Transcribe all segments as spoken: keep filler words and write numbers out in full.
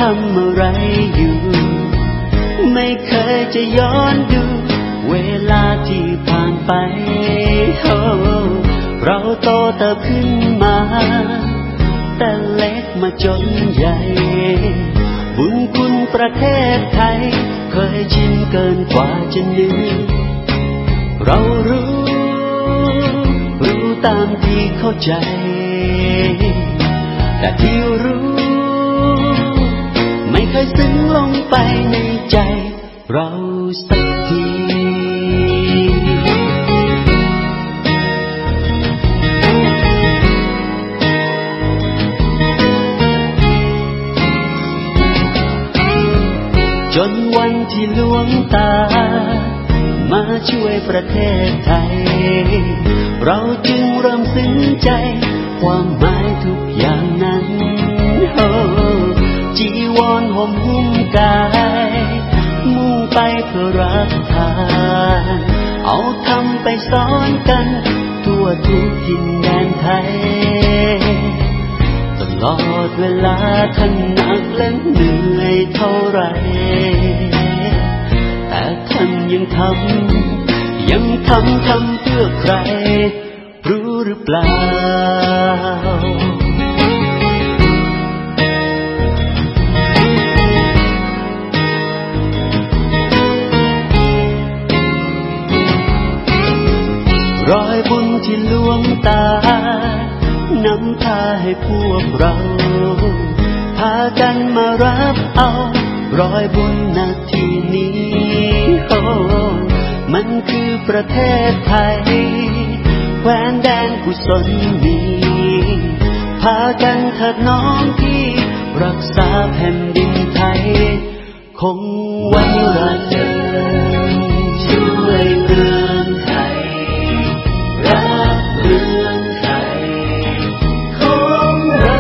ำอะไรอยู่ไม่เคยจะย้อนดูเวลาที่ผ่านไปโอ้เราโตเติบขึ้นมาแต่เล็กมาจนใหญ่บุญคุณประเทศไทยเคยชินเกินกว่าจะนึกเรารู้รู้ตามที่เข้าใจแต่ที่รู้ไม่เคยซึ้งลงไปในใจเราสักทีจนวันที่หลวงตามาช่วยประเทศไทยเราจึงเริ่มซึ้งใจความหมายทุกอย่างนั้นโอ้จีวรห่มหุ้มกายมุ่งไปเพื่อรักทานเอาทำไปสอนกันทั่วทุกถิ่นแดนไทยตลอดเวลาท่านหนักและเหนื่อยเท่าไรแต่ท่านยังทำยังทำทำเพื่อใครรู้หรือเปล่ารอยบุญที่หลวงตานำพาให้พวกเราพากันมารับเอารอยบุญนาทีนี้โอ้มันคือประเทศไทยแคว้นแดนกุศลมีพากันเถิดน้องพี่รักษาแผ่นดินไทยคงไว้ระเดินช่วยเมืองไทยรักเมืองไทยของเรา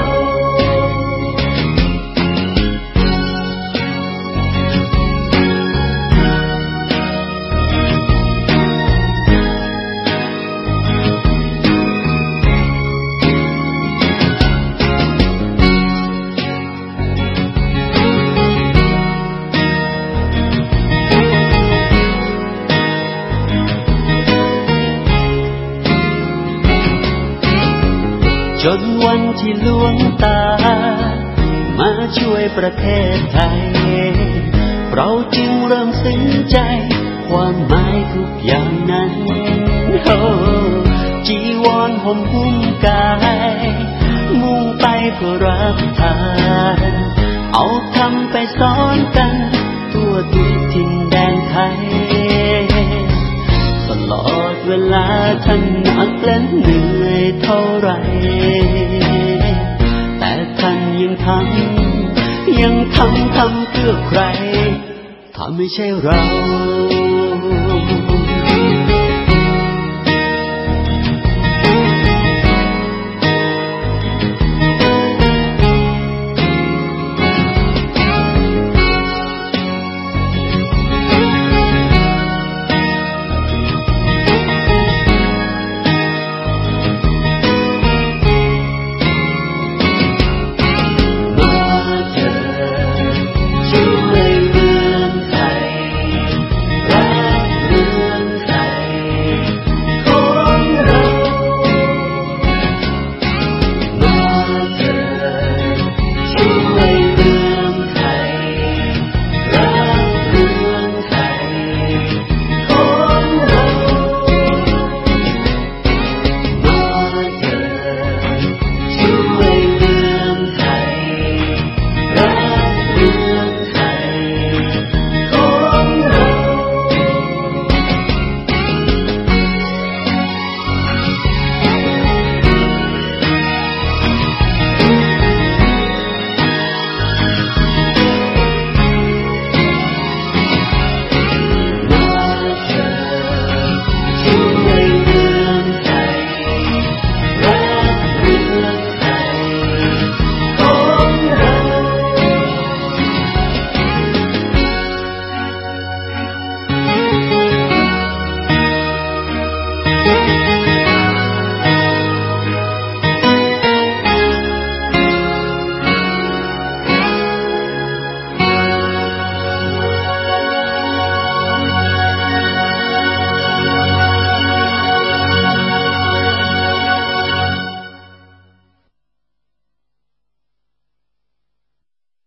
จนวันที่หลวงตามาช่วยประเทศไทยเราจึงเริ่มซึ้งใจความหมายทุกอย่างนั้นโอ้จีวรห่มหุ้มกายมุ่งไปเพื่อรับทานเอาทำไปสอนกันทั่วทุกถิ่นแดนไทยตลอดเวลาท่านหนักและเหนื่อยเท่าไรแต่ท่านยังทำยังทำทำเพื่อใครถ้าไม่ใช่เรา